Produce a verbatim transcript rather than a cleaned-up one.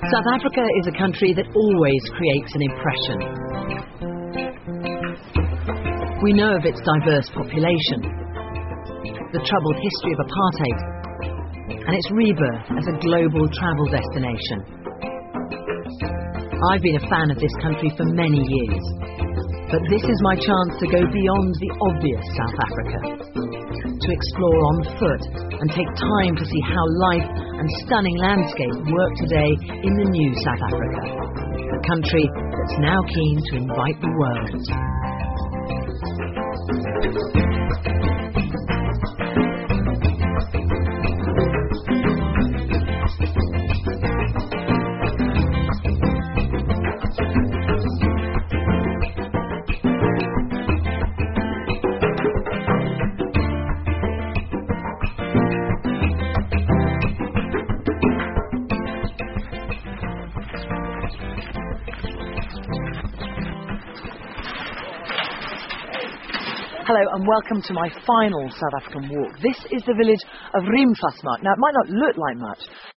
South Africa is a country that always creates an impression. We know of its diverse population, the troubled history of apartheid, and its rebirth as a global travel destination. I've been a fan of this country for many years, but this is my chance to go beyond the obvious South Africa, to explore on foot and take time to see how life and stunning landscape work today in the new South Africa, a country that's now keen to invite the world. Hello and welcome to my final South African walk. This is the village of Rimfasmark. Now, it might not look like much,